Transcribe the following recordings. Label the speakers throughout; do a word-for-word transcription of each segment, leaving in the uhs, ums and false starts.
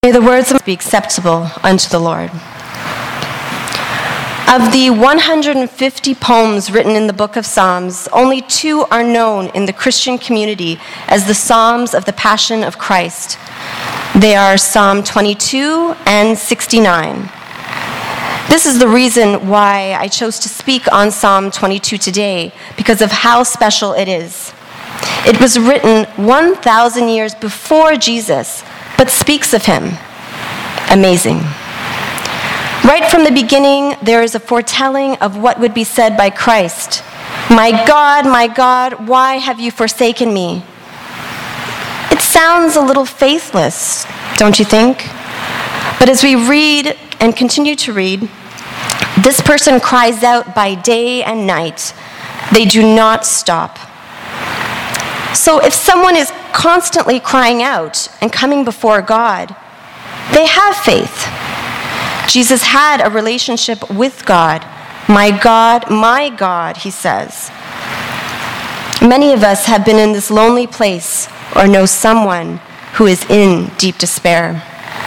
Speaker 1: May the words of be acceptable unto the Lord. Of the one hundred fifty poems written in the book of Psalms, only two are known in the Christian community as the Psalms of the Passion of Christ. They are Psalm twenty-two and sixty-nine. This is the reason why I chose to speak on Psalm twenty-two today, because of how special it is. It was written one thousand years before Jesus, but speaks of him. Amazing. Right from the beginning, there is a foretelling of what would be said by Christ. My God, my God, why have you forsaken me? It sounds a little faithless, don't you think? But as we read and continue to read, this person cries out by day and night. They do not stop. So if someone is constantly crying out and coming before God, they have faith. Jesus had a relationship with God. My God, my God, he says. Many of us have been in this lonely place or know someone who is in deep despair.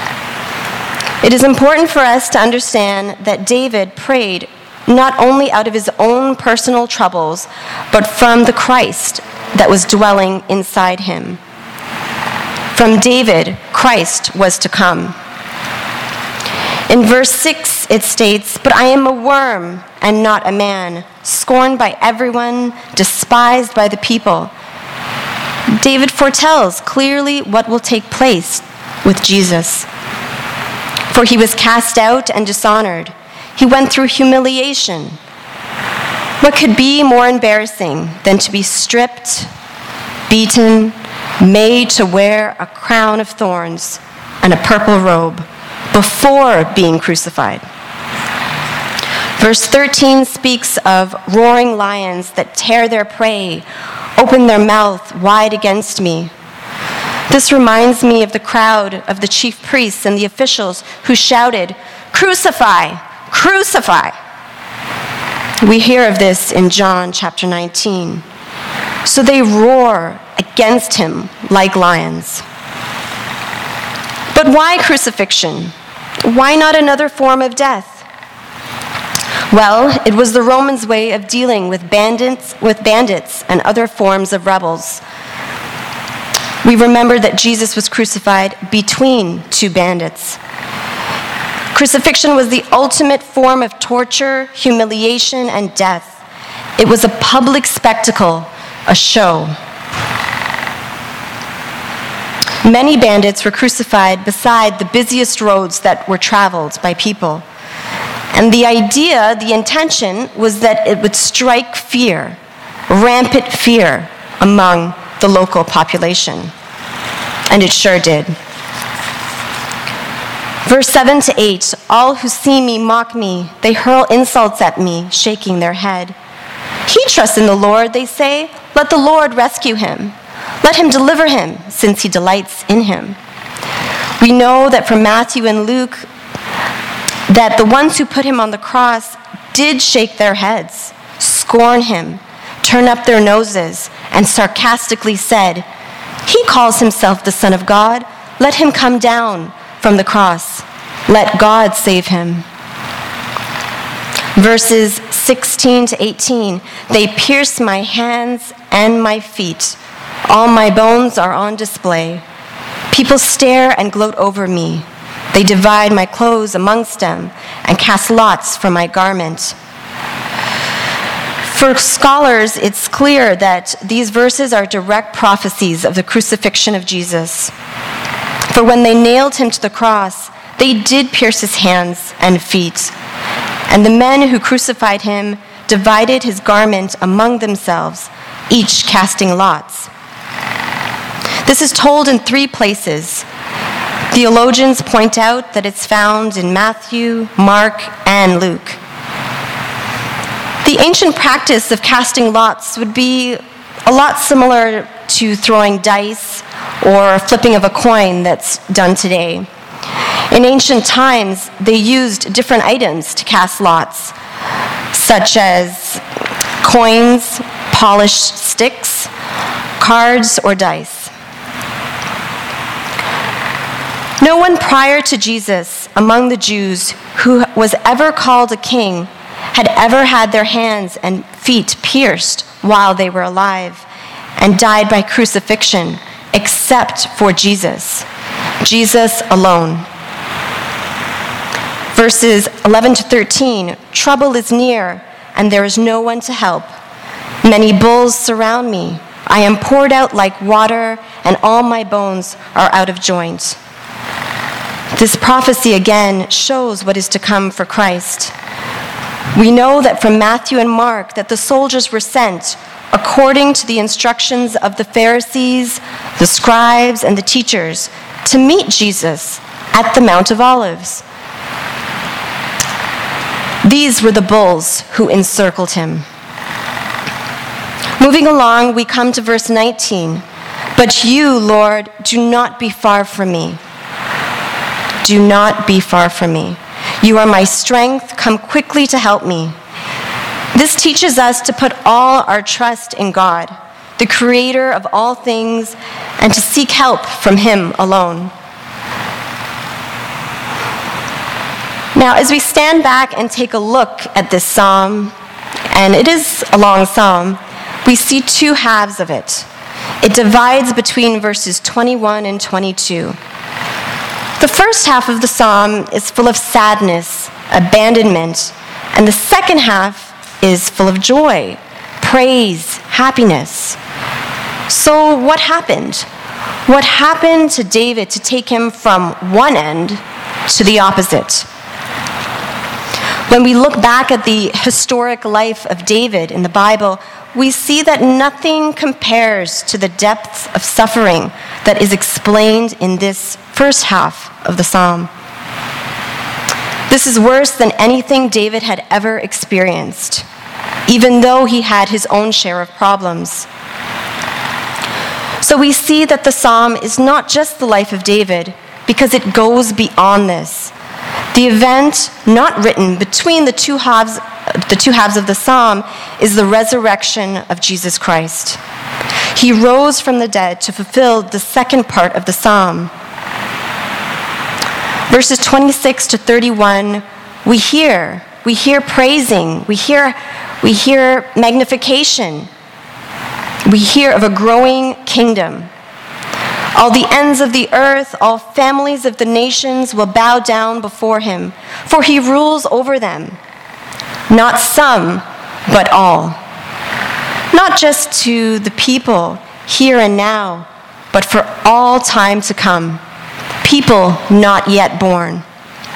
Speaker 1: It is important for us to understand that David prayed not only out of his own personal troubles, but from the Christ that was dwelling inside him. From David, Christ was to come. In verse six, it states, "But I am a worm and not a man, scorned by everyone, despised by the people." David foretells clearly what will take place with Jesus. For he was cast out and dishonored. He went through humiliation. What could be more embarrassing than to be stripped, beaten, made to wear a crown of thorns and a purple robe before being crucified? Verse thirteen speaks of roaring lions that tear their prey, open their mouth wide against me. This reminds me of the crowd of the chief priests and the officials who shouted, "Crucify! Crucify!" We hear of this in John chapter nineteen. So they roar against him like lions. But why crucifixion? Why not another form of death? Well, it was the Romans' way of dealing with bandits, with bandits and other forms of rebels. We remember that Jesus was crucified between two bandits. Crucifixion was the ultimate form of torture, humiliation, and death. It was a public spectacle, a show. Many bandits were crucified beside the busiest roads that were traveled by people. And the idea, the intention, was that it would strike fear, rampant fear among the local population. And it sure did. Verse seven to eight, "All who see me mock me. They hurl insults at me, shaking their head. He trusts in the Lord, they say. Let the Lord rescue him. Let him deliver him, since he delights in him." We know that from Matthew and Luke that the ones who put him on the cross did shake their heads, scorn him, turn up their noses, and sarcastically said, "He calls himself the Son of God. Let him come down from the cross. Let God save him." Verses sixteen to eighteen, "They pierce my hands and my feet. All my bones are on display. People stare and gloat over me. They divide my clothes amongst them and cast lots for my garment." For scholars, it's clear that these verses are direct prophecies of the crucifixion of Jesus. For when they nailed him to the cross, they did pierce his hands and feet. And the men who crucified him divided his garment among themselves, each casting lots. This is told in three places. Theologians point out that it's found in Matthew, Mark, and Luke. The ancient practice of casting lots would be a lot similar to throwing dice or flipping of a coin that's done today. In ancient times, they used different items to cast lots, such as coins, polished sticks, cards, or dice. No one prior to Jesus among the Jews who was ever called a king had ever had their hands and feet pierced while they were alive and died by crucifixion, except for Jesus, Jesus alone. Verses eleven to thirteen, trouble is near, and there is no one to help. Many bulls surround me. I am poured out like water, and all my bones are out of joint. This prophecy again shows what is to come for Christ. We know that from Matthew and Mark that the soldiers were sent according to the instructions of the Pharisees, the scribes, and the teachers to meet Jesus at the Mount of Olives. These were the bulls who encircled him. Moving along, we come to verse nineteen. But you, Lord, do not be far from me. Do not be far from me. You are my strength. Come quickly to help me. This teaches us to put all our trust in God, the creator of all things, and to seek help from him alone. Now, as we stand back and take a look at this psalm, and it is a long psalm, we see two halves of it. It divides between verses twenty-one and twenty-two. The first half of the psalm is full of sadness, abandonment, and the second half is full of joy, praise, happiness. So what happened? What happened to David to take him from one end to the opposite? When we look back at the historic life of David in the Bible, we see that nothing compares to the depth of suffering that is explained in this first half of the psalm. This is worse than anything David had ever experienced, even though he had his own share of problems. So we see that the psalm is not just the life of David, because it goes beyond this. The event not written between the two halves, the two halves of the psalm is the resurrection of Jesus Christ. He rose from the dead to fulfill the second part of the psalm. Verses twenty-six to thirty-one, we hear, we hear praising, we hear, we hear magnification, we hear of a growing kingdom. All the ends of the earth, all families of the nations will bow down before him, for he rules over them. Not some, but all. Not just to the people here and now, but for all time to come. People not yet born.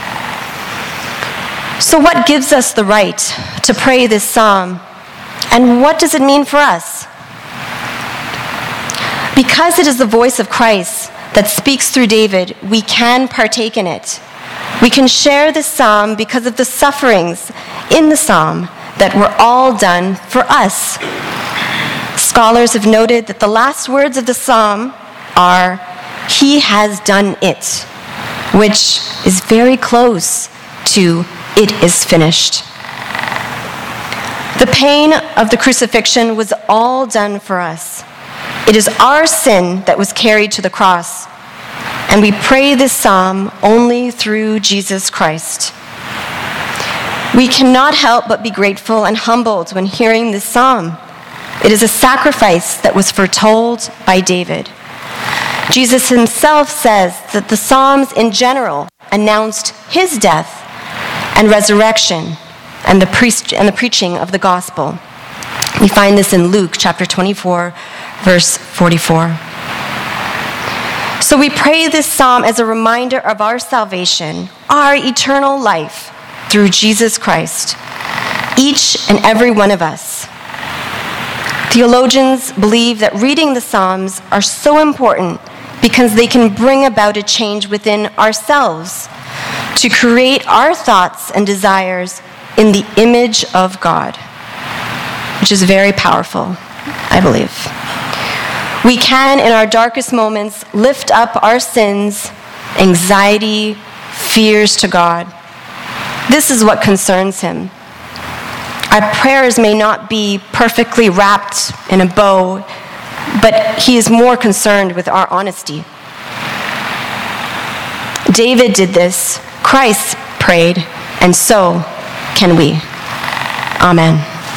Speaker 1: So what gives us the right to pray this psalm? And what does it mean for us? Because it is the voice of Christ that speaks through David, we can partake in it. We can share this psalm because of the sufferings in the psalm that were all done for us. Scholars have noted that the last words of the psalm are, "He has done it," which is very close to "it is finished." The pain of the crucifixion was all done for us. It is our sin that was carried to the cross, and we pray this psalm only through Jesus Christ. We cannot help but be grateful and humbled when hearing this psalm. It is a sacrifice that was foretold by David. Jesus himself says that the psalms in general announced his death and resurrection and the, priest, and the preaching of the gospel. We find this in Luke chapter twenty-four, verse forty-four. So we pray this psalm as a reminder of our salvation, our eternal life through Jesus Christ, each and every one of us. Theologians believe that reading the Psalms are so important because they can bring about a change within ourselves to create our thoughts and desires in the image of God, which is very powerful, I believe. We can, in our darkest moments, lift up our sins, anxiety, fears to God. This is what concerns him. Our prayers may not be perfectly wrapped in a bow, but he is more concerned with our honesty. David did this, Christ prayed, and so can we. Amen.